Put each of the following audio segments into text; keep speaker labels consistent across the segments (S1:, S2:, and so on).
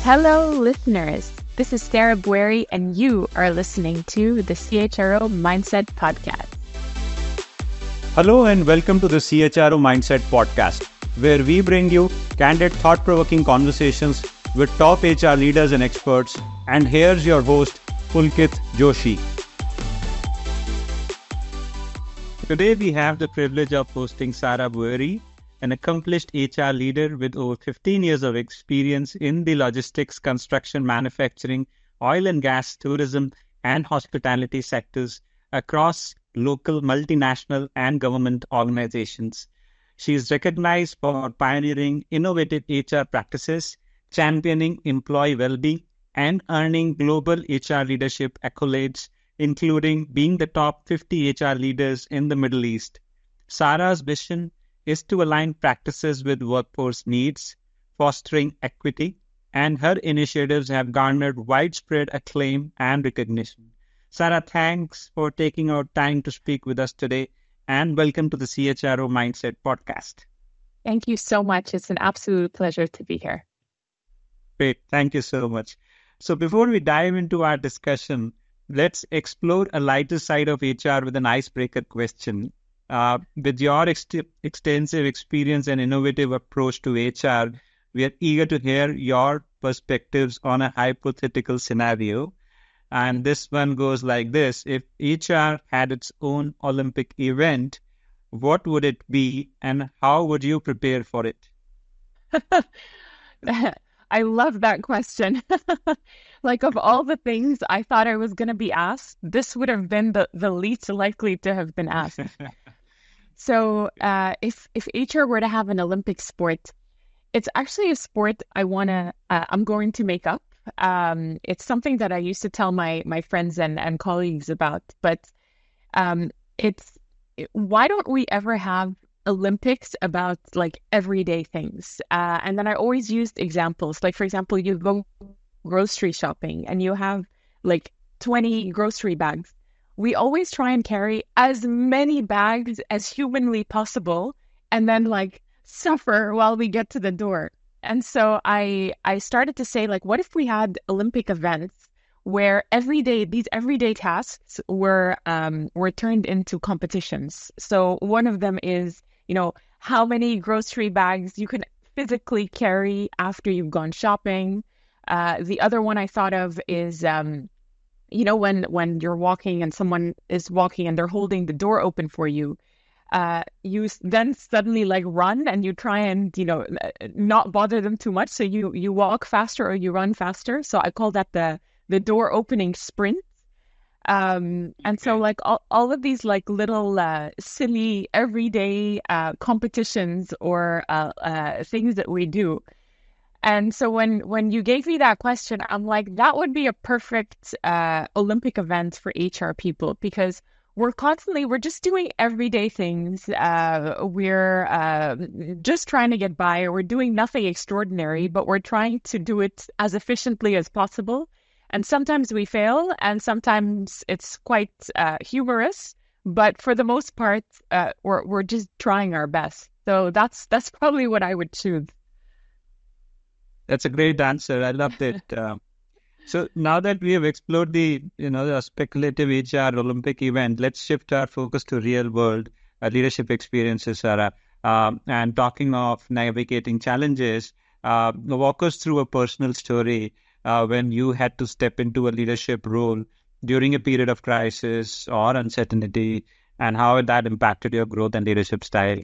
S1: Hello, listeners. This is Sarah Bueri, and you are listening to the CHRO Mindset Podcast.
S2: Hello, and welcome to the CHRO Mindset Podcast, where we bring you candid, thought-provoking conversations with top HR leaders and experts. And here's your host, Pulkit Joshi. Today, we have the privilege of hosting Sarah Bueri, an accomplished HR leader with over 15 years of experience in the logistics, construction, manufacturing, oil and gas, tourism, and hospitality sectors across local, multinational, and government organizations. She is recognized for pioneering innovative HR practices, championing employee well-being, and earning global HR leadership accolades, including being the top 50 HR leaders in the Middle East. Sarah's vision is to align practices with workforce needs, fostering equity, and her initiatives have garnered widespread acclaim and recognition. Sarah, thanks for taking our time to speak with us today, and welcome to the CHRO Mindset Podcast.
S1: Thank you so much. It's an absolute pleasure to be here.
S2: Great. Thank you so much. So before we dive into our discussion, let's explore a lighter side of HR with an icebreaker question. With your extensive experience and innovative approach to HR, we are eager to hear your perspectives on a hypothetical scenario. And this one goes like this. If HR had its own Olympic event, what would it be and how would you prepare for it?
S1: I love that question. Like, of all the things I thought I was going to be asked, this would have been the least likely to have been asked. So if HR were to have an Olympic sport, it's actually a sport I'm going to make up. It's something that I used to tell my friends and colleagues about, but why don't we ever have Olympics about like everyday things? And then I always used examples. Like, for example, you go grocery shopping and you have like 20 grocery bags. We always try and carry as many bags as humanly possible and then like suffer while we get to the door. And so I started to say, like, what if we had Olympic events where these everyday tasks were turned into competitions? So one of them is, how many grocery bags you can physically carry after you've gone shopping. The other one I thought of is, when you're walking and someone is walking and they're holding the door open for you, you then suddenly like run and you try and, not bother them too much. So you walk faster or you run faster. So I call that the door opening sprint. And so like all of these like little silly everyday competitions or things that we do. And so when you gave me that question, I'm like, that would be a perfect Olympic event for HR people, because we're just doing everyday things. We're just trying to get by, or we're doing nothing extraordinary, but we're trying to do it as efficiently as possible. And sometimes we fail, and sometimes it's quite humorous. But for the most part, we're just trying our best. So that's probably what I would choose.
S2: That's a great answer. I loved it. So now that we have explored the speculative HR Olympic event, let's shift our focus to real world leadership experiences, Sarah. And talking of navigating challenges, walk us through a personal story when you had to step into a leadership role during a period of crisis or uncertainty, and how that impacted your growth and leadership style.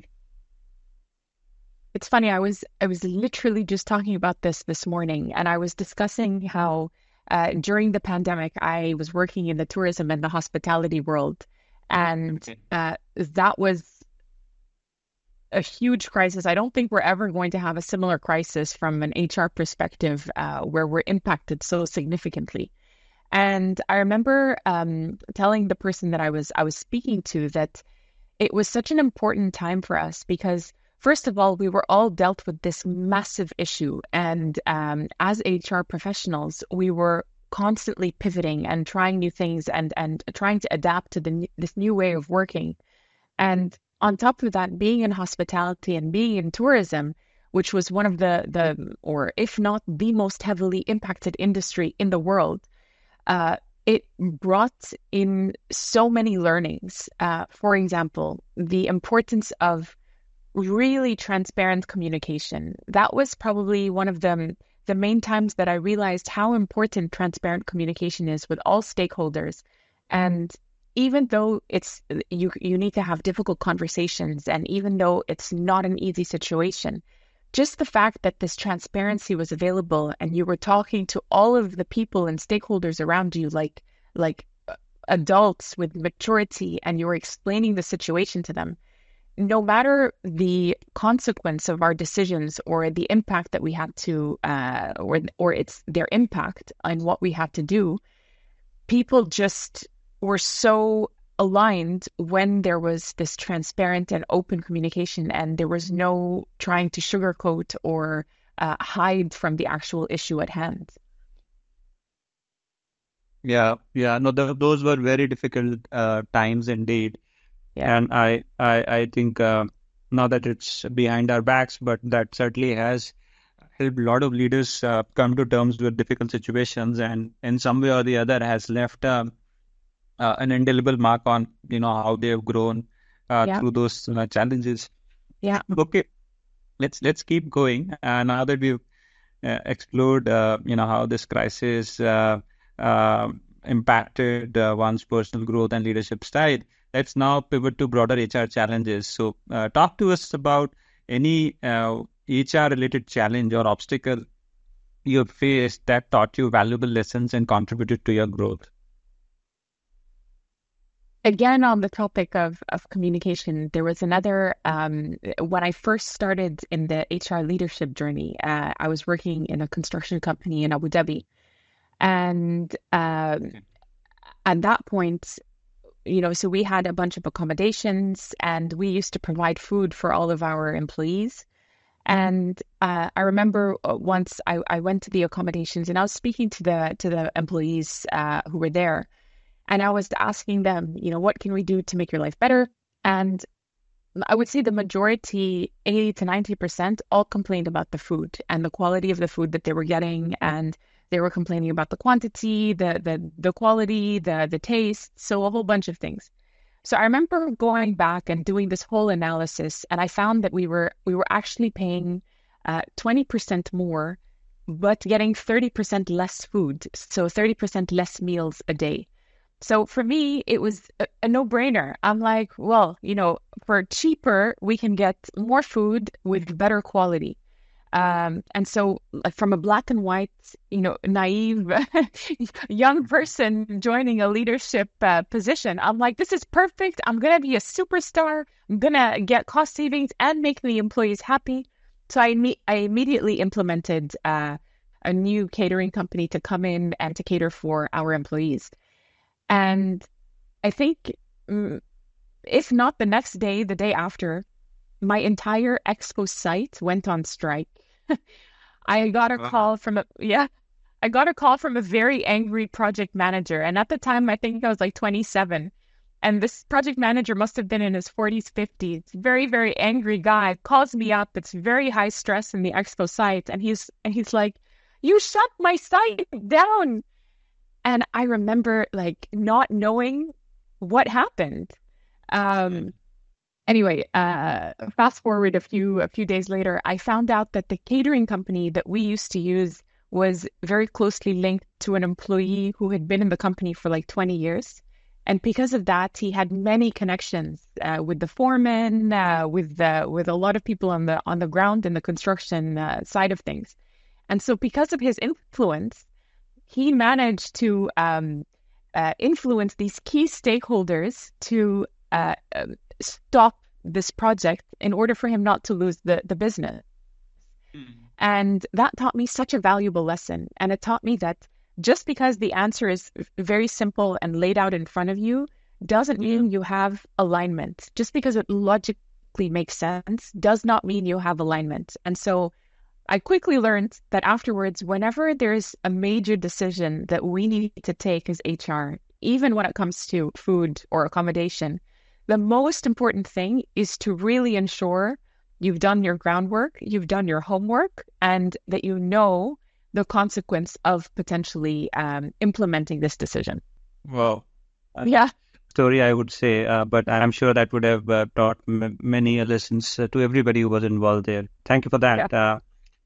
S1: It's funny, I was literally just talking about this morning, and I was discussing how during the pandemic, I was working in the tourism and the hospitality world, and that was a huge crisis. I don't think we're ever going to have a similar crisis from an HR perspective where we're impacted so significantly. And I remember telling the person that I was speaking to that it was such an important time for us because, first of all, we were all dealt with this massive issue. And as HR professionals, we were constantly pivoting and trying new things and trying to adapt to this new way of working. And on top of that, being in hospitality and being in tourism, which was one of or if not the most heavily impacted industry in the world, it brought in so many learnings. For example, the importance of really transparent communication. That was probably one of the main times that I realized how important transparent communication is with all stakeholders. And even though you need to have difficult conversations, and even though it's not an easy situation, just the fact that this transparency was available and you were talking to all of the people and stakeholders around you like adults with maturity, and you were explaining the situation to them, no matter the consequence of our decisions or the impact that we had to, or it's their impact on what we had to do, people just were so aligned when there was this transparent and open communication, and there was no trying to sugarcoat or hide from the actual issue at hand.
S2: Yeah, yeah. No, those were very difficult times indeed.
S1: Yeah.
S2: And I think now that it's behind our backs, but that certainly has helped a lot of leaders come to terms with difficult situations, and in some way or the other has left an indelible mark on how they have grown
S1: Yeah.
S2: through those challenges.
S1: Yeah.
S2: Okay, let's keep going. Now that we've explored how this crisis impacted one's personal growth and leadership style, let's now pivot to broader HR challenges. So talk to us about any HR related challenge or obstacle you have faced that taught you valuable lessons and contributed to your growth.
S1: Again, on the topic of communication, there was another, when I first started in the HR leadership journey, I was working in a construction company in Abu Dhabi. And at that point, so we had a bunch of accommodations, and we used to provide food for all of our employees. And I remember once I went to the accommodations, and I was speaking to the employees who were there. And I was asking them, what can we do to make your life better? And I would say the majority, 80 to 90%, all complained about the food and the quality of the food that they were getting. And they were complaining about the quantity, the quality, the taste, so a whole bunch of things. So I remember going back and doing this whole analysis, and I found that we were actually paying 20% more, but getting 30% less food, so 30% less meals a day. So for me, it was a no-brainer. I'm like, well, for cheaper, we can get more food with better quality. And so like from a black and white, naive young person joining a leadership position, I'm like, this is perfect. I'm going to be a superstar. I'm going to get cost savings and make the employees happy. So I immediately implemented a new catering company to come in and to cater for our employees. And I think, if not the next day, the day after, my entire expo site went on strike. I got a call from a very angry project manager. And at the time, I think I was like 27. And this project manager must have been in his 40s, 50s. Very, very angry guy calls me up. It's very high stress in the expo site. And he's like, you shut my site down. And I remember like not knowing what happened. Anyway, fast forward a few days later, I found out that the catering company that we used to use was very closely linked to an employee who had been in the company for like 20 years. And because of that, he had many connections with the foreman, with a lot of people on the ground in the construction side of things. And so because of his influence, he managed to influence these key stakeholders to stop this project in order for him not to lose the business. And that taught me such a valuable lesson. And it taught me that just because the answer is very simple and laid out in front of you doesn't mean you have alignment. Just because it logically makes sense does not mean you have alignment. And so I quickly learned that afterwards, whenever there's a major decision that we need to take as HR, even when it comes to food or accommodation, the most important thing is to really ensure you've done your groundwork, you've done your homework, and that you know the consequence of potentially implementing this decision.
S2: Wow.
S1: Yeah.
S2: Story, I would say, but I'm sure that would have taught many lessons to everybody who was involved there. Thank you for that.
S1: Yeah.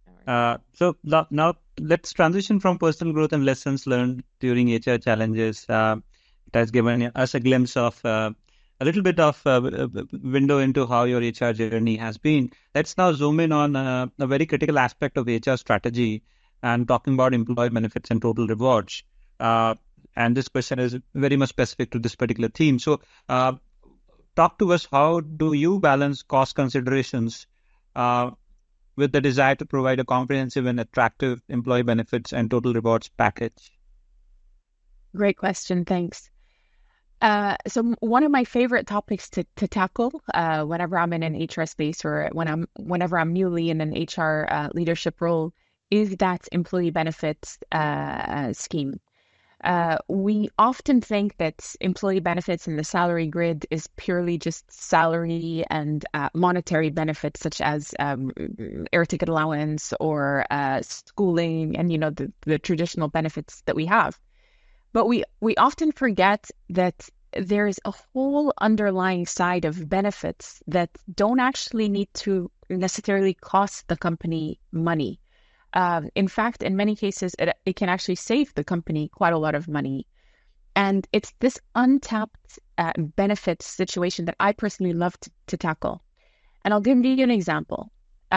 S2: Now let's transition from personal growth and lessons learned during HR challenges. It has given us a glimpse of a little bit of window into how your HR journey has been. Let's now zoom in on a very critical aspect of HR strategy and talking about employee benefits and total rewards. And this question is very much specific to this particular theme. So, talk to us, how do you balance cost considerations with the desire to provide a comprehensive and attractive employee benefits and total rewards package?
S1: Great question. Thanks. So one of my favorite topics to tackle whenever I'm in an HR space or whenever I'm newly in an HR leadership role is that employee benefits scheme. We often think that employee benefits in the salary grid is purely just salary and monetary benefits such as air ticket allowance or schooling and, the traditional benefits that we have. But we often forget that there's a whole underlying side of benefits that don't actually need to necessarily cost the company money. In fact, in many cases, it can actually save the company quite a lot of money. And it's this untapped benefits situation that I personally love to tackle. And I'll give you an example.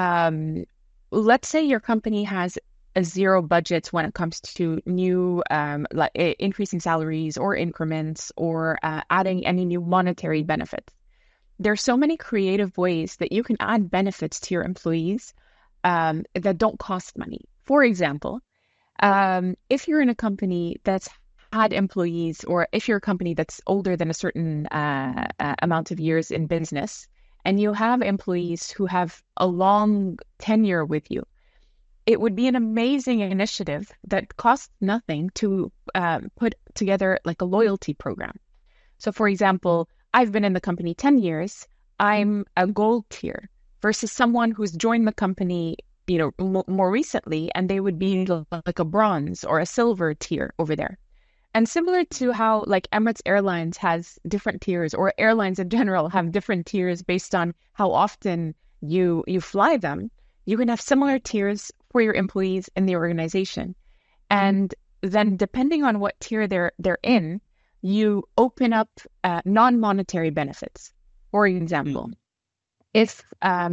S1: Let's say your company has a zero budget when it comes to new like increasing salaries or increments or adding any new monetary benefits. There are so many creative ways that you can add benefits to your employees that don't cost money. For example, if you're in a company that's had employees, or if you're a company that's older than a certain amount of years in business, and you have employees who have a long tenure with you, it would be an amazing initiative that costs nothing to put together like a loyalty program. So, for example, I've been in the company 10 years. I'm a gold tier versus someone who's joined the company, more recently, and they would be like a bronze or a silver tier over there. And similar to how like Emirates Airlines has different tiers, or airlines in general have different tiers based on how often you fly them, you can have similar tiers for your employees in the organization. And then depending on what tier they're in, you open up non-monetary benefits. For example, if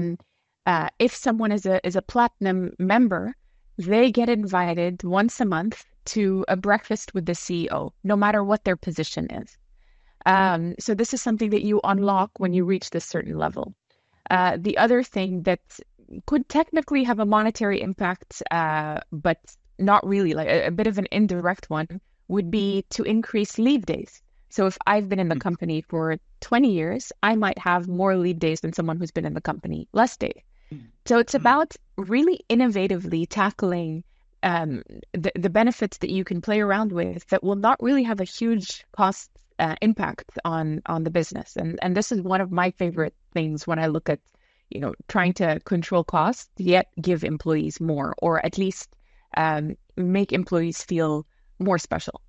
S1: someone is a platinum member, they get invited once a month to a breakfast with the CEO, no matter what their position is. So this is something that you unlock when you reach this certain level. The other thing that could technically have a monetary impact, but not really, like a bit of an indirect one, would be to increase leave days. So if I've been in the company for 20 years, I might have more leave days than someone who's been in the company less days. So it's about really innovatively tackling the benefits that you can play around with that will not really have a huge cost impact on the business. And this is one of my favorite things when I look at, trying to control costs, yet give employees more, or at least make employees feel more special.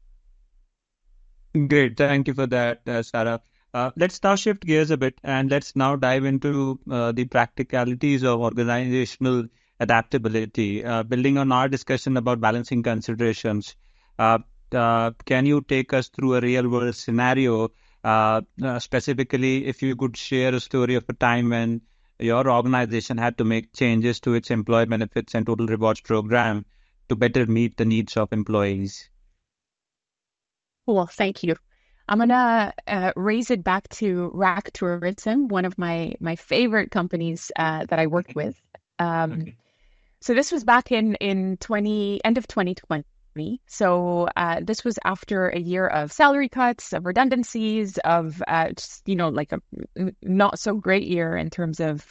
S2: Great. Thank you for that, Sarah. Let's now shift gears a bit and let's now dive into the practicalities of organizational adaptability. Building on our discussion about balancing considerations, can you take us through a real world scenario? Specifically, if you could share a story of a time when your organization had to make changes to its employee benefits and total rewards program to better meet the needs of employees.
S1: Cool, thank you. I'm gonna raise it back to RAK Tourism, one of my favorite companies that I worked with. Okay. So this was back in end of 2020. So this was after a year of salary cuts, of redundancies, of just, like a not so great year in terms of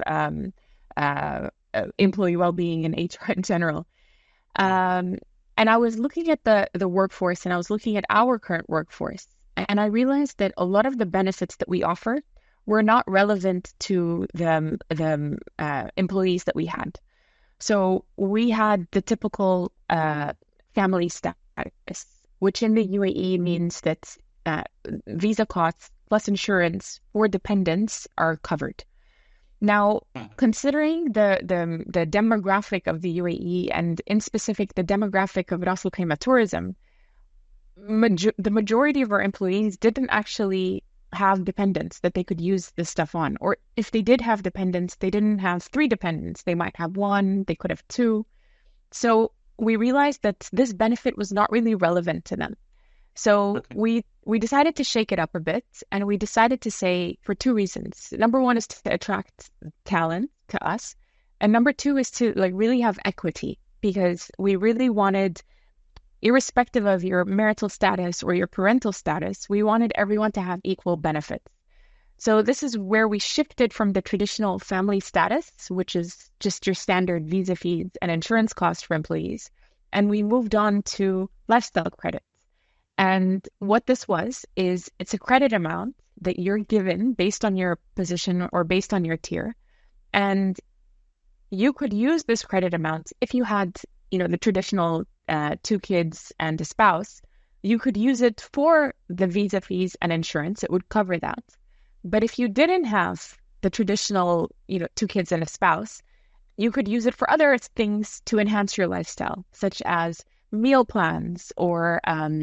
S1: employee well-being and HR in general. And I was looking at the workforce, and I was looking at our current workforce, and I realized that a lot of the benefits that we offer were not relevant to the employees that we had. So we had the typical family status, which in the UAE means that visa costs plus insurance for dependents are covered. Now, considering the demographic of the UAE and in specific the demographic of Ras Al Khaimah tourism, the majority of our employees didn't actually have dependents that they could use this stuff on. Or if they did have dependents, they didn't have three dependents. They might have one, they could have two. So we realized that this benefit was not really relevant to them. So we decided to shake it up a bit, and we decided to say for two reasons. Number one is to attract talent to us, and number two is to like really have equity, because we really wanted, irrespective of your marital status or your parental status, we wanted everyone to have equal benefits. So this is where we shifted from the traditional family status, which is just your standard visa fees and insurance costs for employees, and we moved on to lifestyle credits. And what this is it's a credit amount that you're given based on your position or based on your tier. And you could use this credit amount if you had, the traditional 2 kids and a spouse. You could use it for the visa fees and insurance. It would cover that. But if you didn't have the traditional, 2 kids and a spouse, you could use it for other things to enhance your lifestyle, such as meal plans or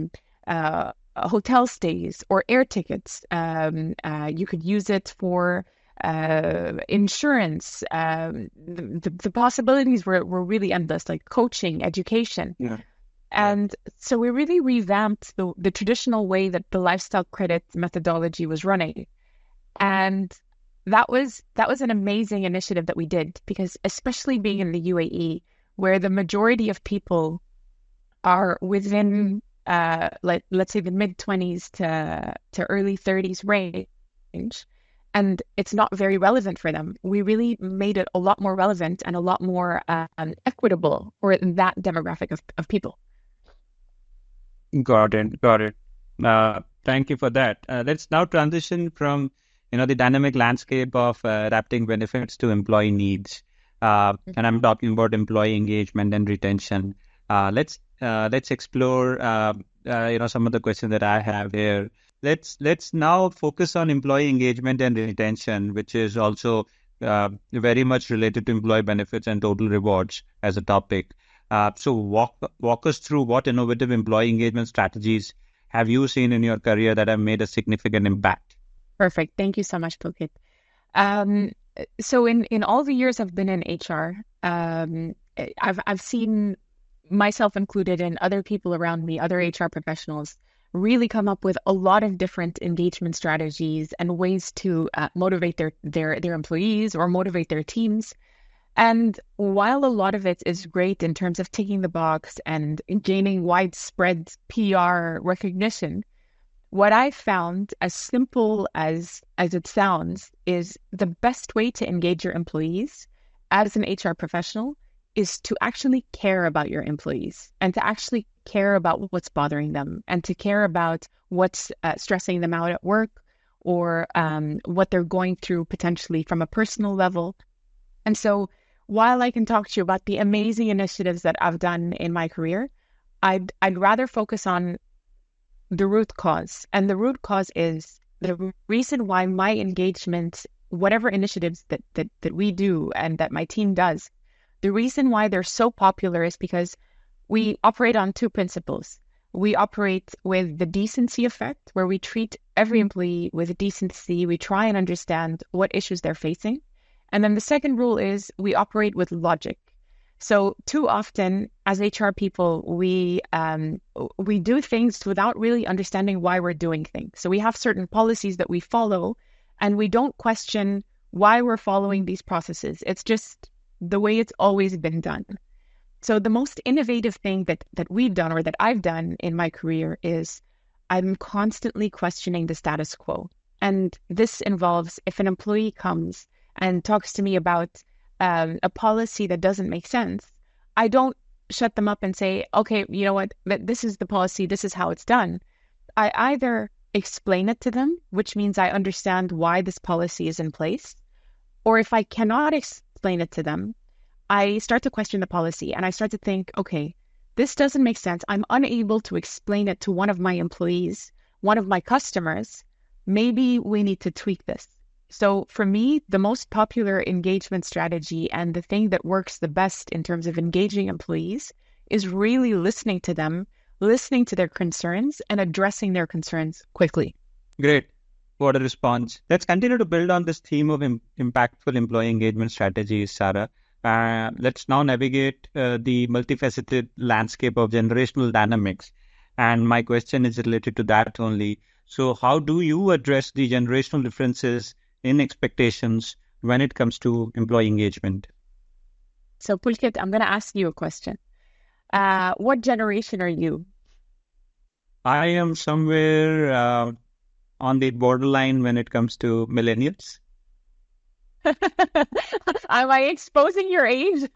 S1: hotel stays or air tickets. You could use it for insurance. The possibilities were really endless, like coaching, education.
S2: Yeah.
S1: And so we really revamped the traditional way that the lifestyle credit methodology was running. And that was an amazing initiative that we did, because especially being in the UAE, where the majority of people are within let's say the mid-20s to early 30s range, and it's not very relevant for them. We really made it a lot more relevant and a lot more equitable for that demographic of people.
S2: Got it. Thank you for that. Let's now transition from the dynamic landscape of adapting benefits to employee needs, and I'm talking about employee engagement and retention. Let's explore some of the questions that I have here. Let's now focus on employee engagement and retention, which is also very much related to employee benefits and total rewards as a topic. So walk us through what innovative employee engagement strategies have you seen in your career that have made a significant impact?
S1: Perfect. Thank you so much, Pulkit. So in all the years I've been in HR, I've seen, myself included and other people around me, other HR professionals, really come up with a lot of different engagement strategies and ways to motivate their employees or motivate their teams. And while a lot of it is great in terms of ticking the box and gaining widespread PR recognition, what I found, as simple as it sounds, is the best way to engage your employees as an HR professional is to actually care about your employees and to actually care about what's bothering them and to care about what's stressing them out at work, or what they're going through potentially from a personal level. And so while I can talk to you about the amazing initiatives that I've done in my career, I'd rather focus on the root cause. And the root cause is the reason why my engagement, whatever initiatives that we do and that my team does, the reason why they're so popular is because we operate on 2 principles. We operate with the decency effect, where we treat every employee with decency. We try and understand what issues they're facing. And then the second rule is we operate with logic. So too often as HR people, we do things without really understanding why we're doing things. So we have certain policies that we follow, and we don't question why we're following these processes. It's just the way it's always been done. So the most innovative thing that we've done, or that I've done in my career, is I'm constantly questioning the status quo. And this involves, if an employee comes and talks to me about a policy that doesn't make sense, I don't shut them up and say, okay, you know what, this is the policy, this is how it's done. I either explain it to them, which means I understand why this policy is in place. Or if I cannot explain it to them, I start to question the policy and I start to think, okay, this doesn't make sense. I'm unable to explain it to one of my employees, one of my customers. Maybe we need to tweak this. So for me, the most popular engagement strategy and the thing that works the best in terms of engaging employees is really listening to them, listening to their concerns, and addressing their concerns quickly.
S2: Great. What a response. Let's continue to build on this theme of impactful employee engagement strategies, Sarah. Let's now navigate the multifaceted landscape of generational dynamics. And my question is related to that only. So how do you address the generational differences in expectations when it comes to employee engagement?
S1: So Pulkit, I'm going to ask you a question. What generation are you?
S2: I am somewhere on the borderline when it comes to millennials.
S1: Am I exposing your age?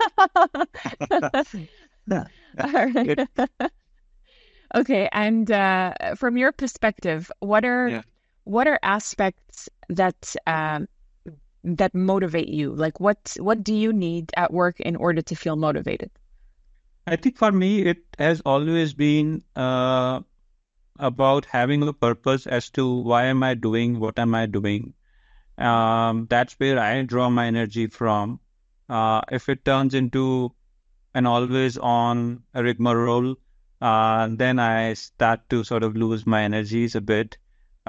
S2: Good.
S1: Okay, and from your perspective, what are aspects that that motivate you? Like what do you need at work in order to feel motivated?
S2: I think for me, it has always been about having a purpose as to why am I doing, what am I doing. That's where I draw my energy from. If it turns into an always on rigmarole, then I start to sort of lose my energies a bit.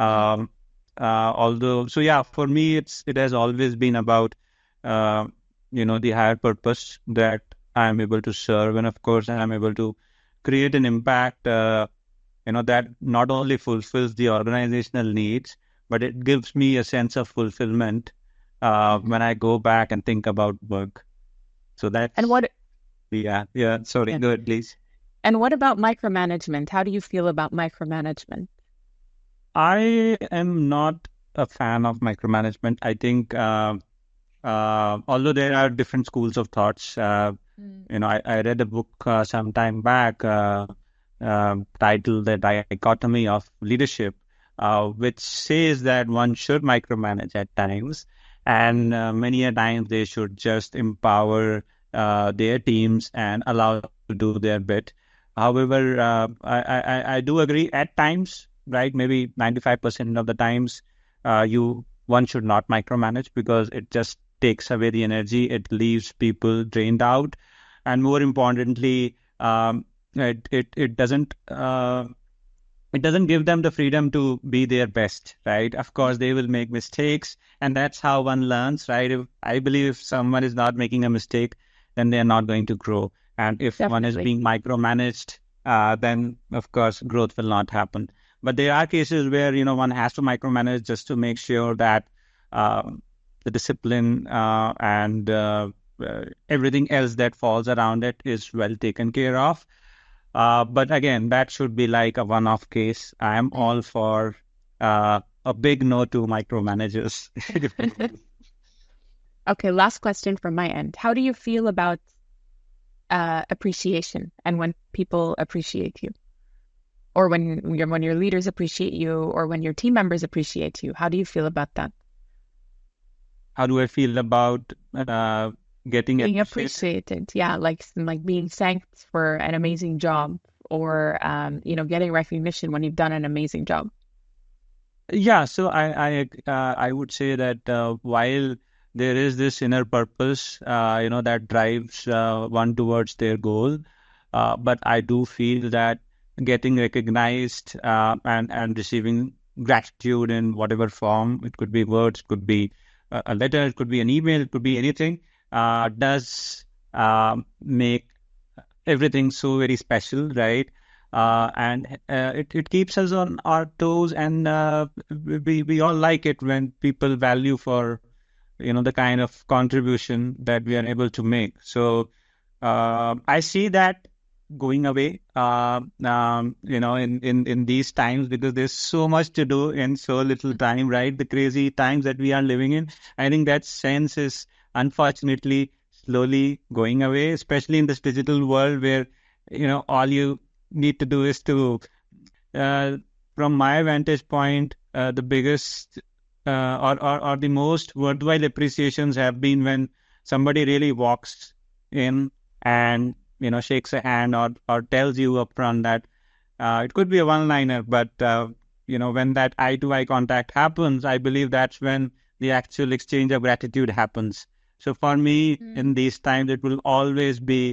S2: So yeah, for me, it has always been about, the higher purpose that I'm able to serve. And of course, I'm able to create an impact, that not only fulfills the organizational needs, but it gives me a sense of fulfillment when I go back and think about work. So that's...
S1: And what...
S2: Yeah. Sorry, go ahead, please.
S1: And what about micromanagement? How do you feel about micromanagement?
S2: I am not a fan of micromanagement. I think, although there are different schools of thoughts, I read a book some time back titled The Dichotomy of Leadership, which says that one should micromanage at times, and many a times they should just empower their teams and allow them to do their bit. However, I do agree at times, right? Maybe 95% of the times, one should not micromanage because it just takes away the energy. It leaves people drained out, and more importantly, it doesn't give them the freedom to be their best, right? Of course, they will make mistakes, and that's how one learns, right? I believe if someone is not making a mistake, then they are not going to grow. And if
S1: Definitely.
S2: one is being micromanaged, then of course growth will not happen. But there are cases where one has to micromanage just to make sure that the discipline and everything else that falls around it is well taken care of. But again, that should be like a one-off case. I am all for a big no to micromanagers.
S1: Okay, last question from my end. How do you feel about appreciation and when people appreciate you? Or when your leaders appreciate you, or when your team members appreciate you? How do you feel about that?
S2: How do I feel about getting
S1: Being appreciated? Yeah, like being thanked for an amazing job, or getting recognition when you've done an amazing job.
S2: Yeah, so I would say that while there is this inner purpose, that drives one towards their goal, but I do feel that getting recognized and receiving gratitude in whatever form, it could be words, it could be a letter, it could be an email, it could be anything, does make everything so very special, right? And it keeps us on our toes, and we all like it when people value for the kind of contribution that we are able to make. So I see that going away, in these times, because there's so much to do in so little time, right? The crazy times that we are living in. I think that sense is unfortunately slowly going away, especially in this digital world where all you need to do is to from my vantage point, the biggest or the most worthwhile appreciations have been when somebody really walks in and shakes a hand or tells you upfront that it could be a one-liner, but when that eye-to-eye contact happens, I believe that's when the actual exchange of gratitude happens. So for me, in these times, it will always be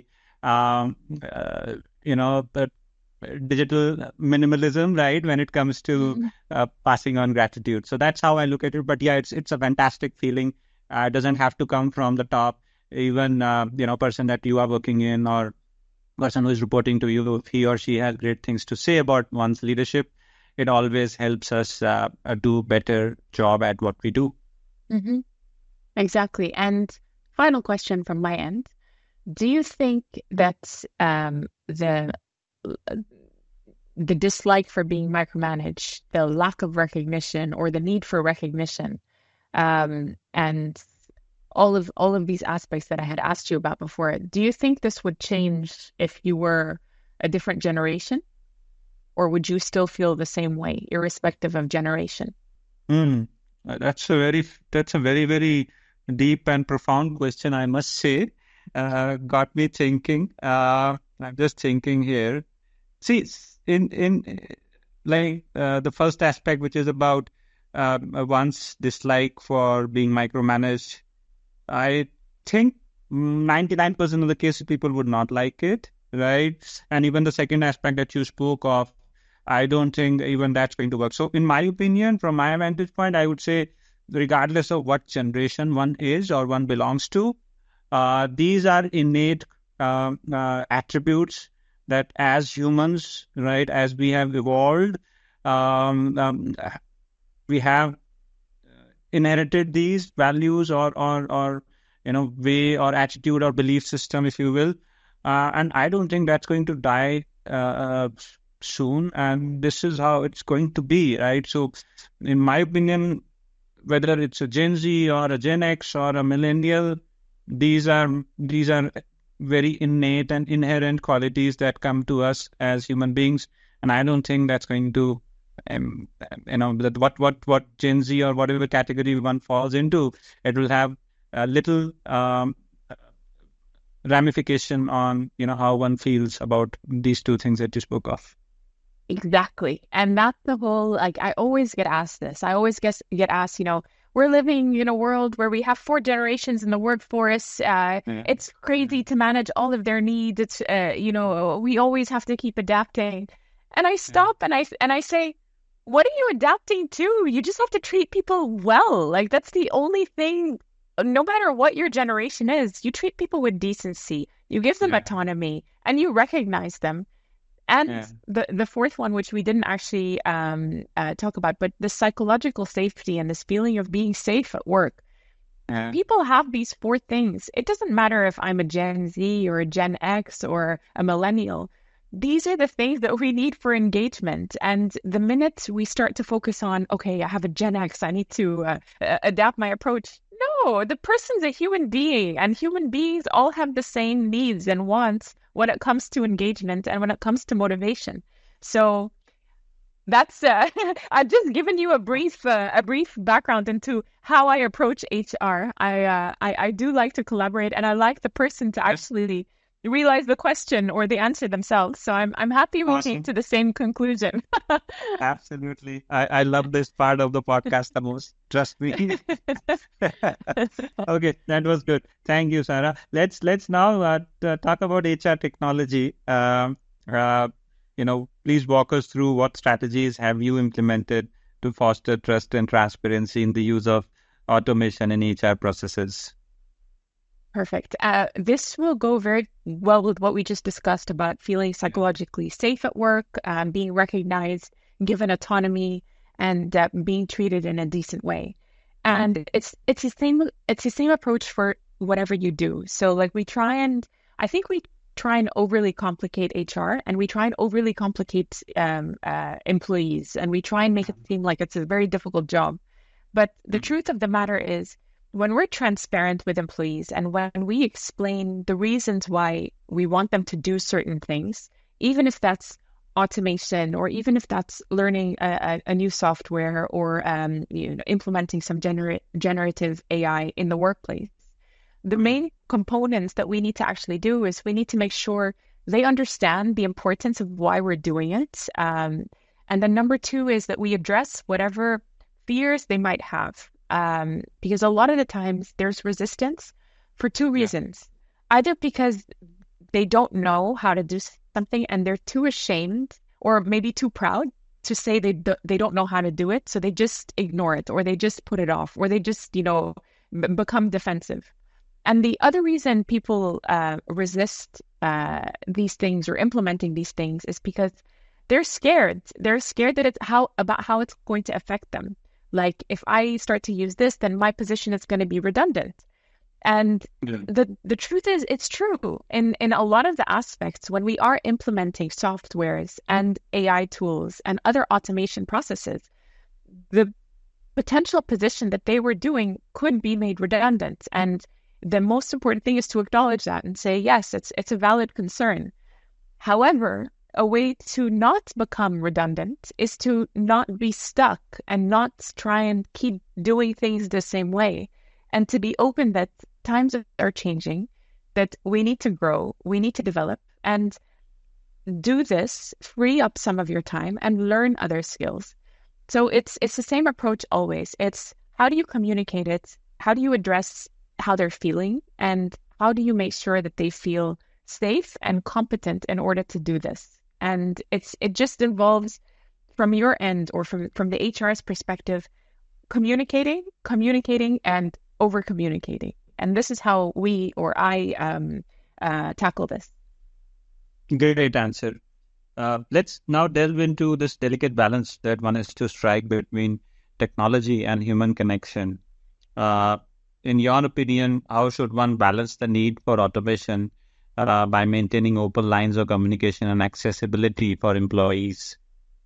S2: the digital minimalism, right? When it comes to passing on gratitude. So that's how I look at it. But yeah, it's a fantastic feeling. It doesn't have to come from the top. Even person that you are working in or person who is reporting to you, if he or she has great things to say about one's leadership, it always helps us do better job at what we do.
S1: Mm-hmm. Exactly. And final question from my end. Do you think that the dislike for being micromanaged, the lack of recognition or the need for recognition, and all of these aspects that I had asked you about before, do you think this would change if you were a different generation? Or would you still feel the same way, irrespective of generation?
S2: That's a very, very deep and profound question, I must say. Got me thinking. I'm just thinking here. See, in the first aspect, which is about one's dislike for being micromanaged, I think 99% of the cases people would not like it, right? And even the second aspect that you spoke of, I don't think even that's going to work. So in my opinion, from my vantage point, I would say regardless of what generation one is or one belongs to, these are innate attributes that as humans, right, as we have evolved, we have inherited these values or way or attitude or belief system, if you will. And I don't think that's going to die soon, and this is how it's going to be, right? So in my opinion, whether it's a Gen Z or a Gen X or a millennial, these are very innate and inherent qualities that come to us as human beings, and I don't think that's going to that what Gen Z or whatever category one falls into, it will have a little ramification on how one feels about these two things that you spoke of.
S1: Exactly. And that's the whole, I always get asked this. I always get asked, we're living in a world where we have 4 generations in the workforce. It's crazy to manage all of their needs. It's, we always have to keep adapting. And I stop and I say, what are you adapting to? You just have to treat people well. Like, that's the only thing. No matter what your generation is, you treat people with decency. You give them autonomy and you recognize them. And the fourth one, which we didn't actually talk about, but the psychological safety and this feeling of being safe at work. People have these 4 things. It doesn't matter if I'm a Gen Z or a Gen X or a millennial. These are the things that we need for engagement. And the minute we start to focus on, okay, I have a Gen X, I need to adapt my approach. No, the person's a human being, and human beings all have the same needs and wants when it comes to engagement and when it comes to motivation. So that's I've just given you a brief background into how I approach HR. I do like to collaborate, and I like the person to actually realize the question or the answer themselves. So I'm happy we came to the same conclusion.
S2: Absolutely. I love this part of the podcast the most. Trust me. Okay, that was good. Thank you, Sarah. Let's now talk about HR technology. Please walk us through what strategies have you implemented to foster trust and transparency in the use of automation in HR processes.
S1: Perfect. This will go very well with what we just discussed about feeling psychologically safe at work, being recognized, given autonomy, and being treated in a decent way. And it's the same approach for whatever you do. So I think we try and overly complicate HR, and we try and overly complicate employees, and we try and make it seem like it's a very difficult job. But the truth of the matter is, when we're transparent with employees and when we explain the reasons why we want them to do certain things, even if that's automation, or even if that's learning a new software or implementing some generative AI in the workplace, the main components that we need to actually do is we need to make sure they understand the importance of why we're doing it. And then number two is that we address whatever fears they might have. Because a lot of the times there's resistance for two reasons. Either because they don't know how to do something and they're too ashamed or maybe too proud to say they don't know how to do it. So they just ignore it, or they just put it off, or they just, become defensive. And the other reason people resist these things or implementing these things is because they're scared. They're scared that about how it's going to affect them. Like, if I start to use this, then my position is going to be redundant. And the truth is, it's true. In a lot of the aspects, when we are implementing softwares and AI tools and other automation processes, the potential position that they were doing could be made redundant. And the most important thing is to acknowledge that and say, yes, it's a valid concern. However, a way to not become redundant is to not be stuck and not try and keep doing things the same way, and to be open that times are changing, that we need to grow, we need to develop, and do this, free up some of your time and learn other skills. So it's the same approach always. It's how do you communicate it? How do you address how they're feeling? And how do you make sure that they feel safe and competent in order to do this? And it just involves, from your end or from the HR's perspective, communicating, and over communicating. And this is how we or I tackle this.
S2: Great answer. Let's now delve into this delicate balance that one has to strike between technology and human connection. In your opinion, how should one balance the need for automation by maintaining open lines of communication and accessibility for employees?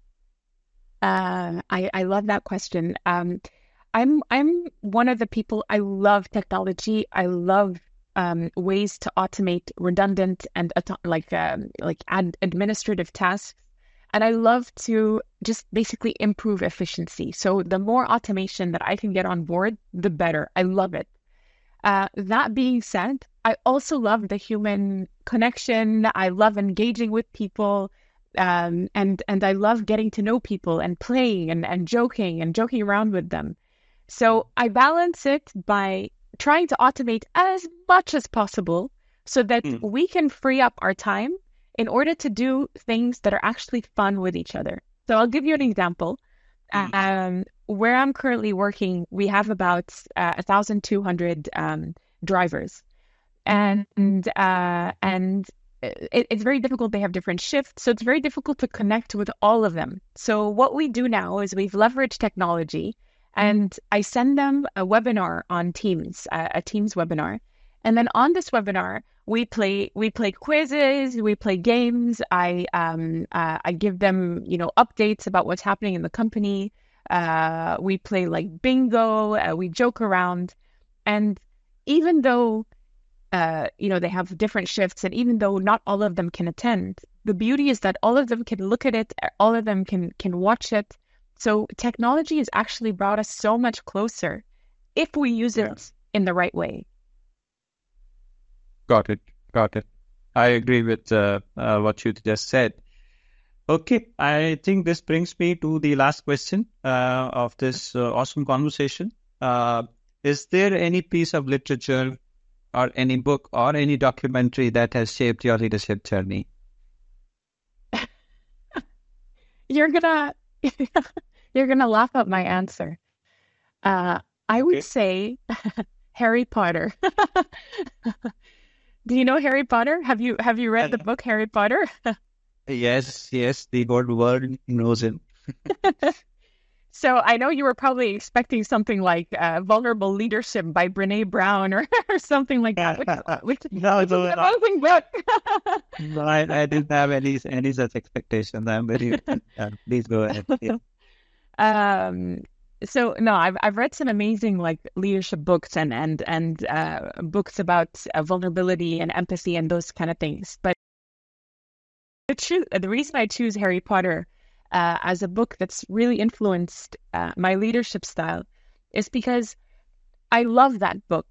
S1: I love that question. I'm one of the people, I love technology. I love ways to automate redundant and administrative tasks. And I love to just basically improve efficiency. So the more automation that I can get on board, the better. I love it. That being said, I also love the human connection. I love engaging with people. And I love getting to know people and playing and joking around with them. So I balance it by trying to automate as much as possible so that we can free up our time in order to do things that are actually fun with each other. So I'll give you an example. Where I'm currently working, we have about 1,200 drivers, and it's very difficult. They have different shifts, so it's very difficult to connect with all of them. So what we do now is we've leveraged technology, and I send them a webinar on Teams, a Teams webinar. And then on this webinar, we play quizzes, we play games. I give them, updates about what's happening in the company. We play like bingo, we joke around. And even though, they have different shifts, and even though not all of them can attend, the beauty is that all of them can look at it, all of them can watch it. So technology has actually brought us so much closer if we use it in the right way.
S2: Got it. I agree with what you just said. Okay, I think this brings me to the last question of this awesome conversation. Is there any piece of literature or any book or any documentary that has shaped your leadership journey?
S1: You're gonna laugh at my answer. I would say Harry Potter. Do you know Harry Potter? Have you read the book Harry Potter?
S2: Yes, the whole world knows it.
S1: So I know you were probably expecting something like Vulnerable Leadership by Brené Brown or something like that.
S2: No, it's
S1: an amazing book.
S2: No, I didn't have any such expectations. I'm very please go ahead. Yeah.
S1: So no, I've read some amazing leadership books and books about vulnerability and empathy and those kind of things. But the reason I choose Harry Potter as a book that's really influenced my leadership style is because I love that book.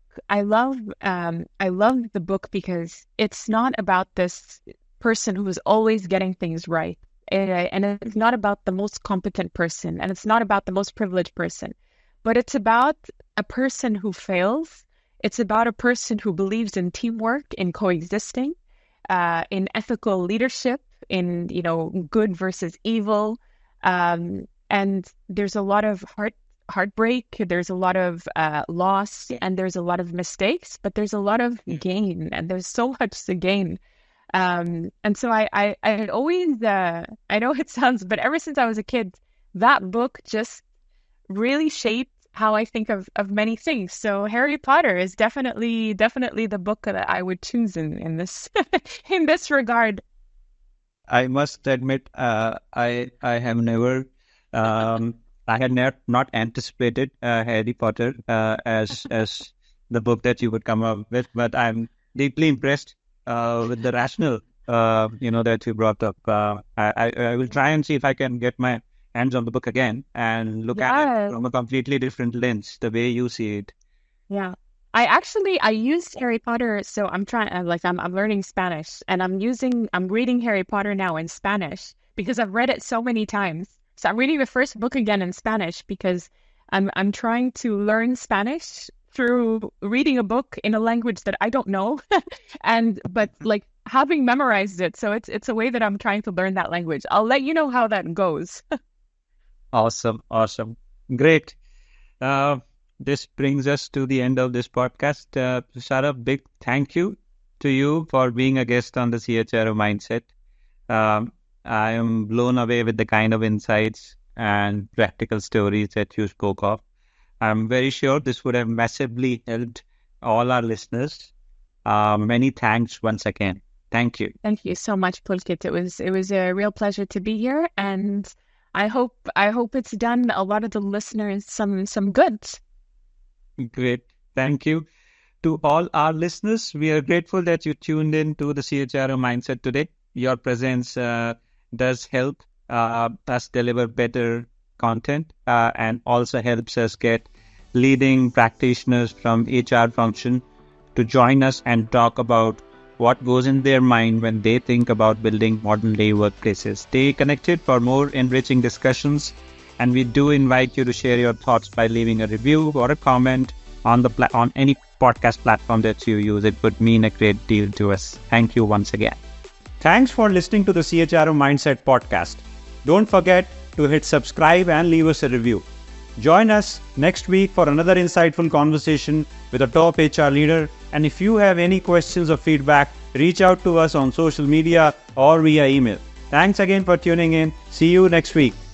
S1: I love the book because it's not about this person who is always getting things right. And it's not about the most competent person, and it's not about the most privileged person, but it's about a person who fails. It's about a person who believes in teamwork, in coexisting, in ethical leadership, in good versus evil, and there's a lot of heartbreak. There's a lot of loss, and there's a lot of mistakes, but there's a lot of gain, and there's so much to gain. And so I had always, I know it sounds, but ever since I was a kid, that book just really shaped how I think of many things. So Harry Potter is definitely the book that I would choose in this in this regard.
S2: I must admit, I have never, I had not anticipated Harry Potter as the book that you would come up with, but I'm deeply impressed with the rationale, that you brought up. I will try and see if I can get my hands on the book again and look at it from a completely different lens, the way you see it.
S1: Yeah. I used Harry Potter, so I'm trying, I'm learning Spanish, and I'm reading Harry Potter now in Spanish because I've read it so many times. So I'm reading the first book again in Spanish because I'm trying to learn Spanish through reading a book in a language that I don't know, but having memorized it. So it's a way that I'm trying to learn that language. I'll let you know how that goes.
S2: Awesome. Great. This brings us to the end of this podcast. Sara, big thank you to you for being a guest on the CHRO Mindset. I am blown away with the kind of insights and practical stories that you spoke of. I'm very sure this would have massively helped all our listeners. Many thanks once again. Thank you.
S1: Thank you so much, Pulkit. It was a real pleasure to be here, and I hope it's done a lot of the listeners some good.
S2: Great. Thank you. To all our listeners, we are grateful that you tuned in to the CHRO Mindset today. Your presence does help us deliver better content and also helps us get leading practitioners from HR function to join us and talk about what goes in their mind when they think about building modern day workplaces. Stay connected for more enriching discussions, and we do invite you to share your thoughts by leaving a review or a comment on on any podcast platform that you use. It would mean a great deal to us. Thank you once again. Thanks for listening to the CHRO Mindset podcast. Don't forget to hit subscribe and leave us a review. Join us next week for another insightful conversation with a top HR leader. And if you have any questions or feedback, reach out to us on social media or via email. Thanks again for tuning in. See you next week.